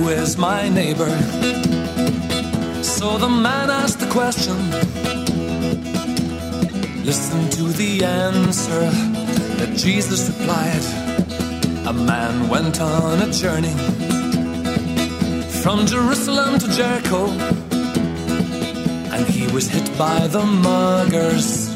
who is my neighbor? So the man asked the question. Listen to the answer that Jesus replied. A man went on a journey from Jerusalem to Jericho, and he was hit by the muggers.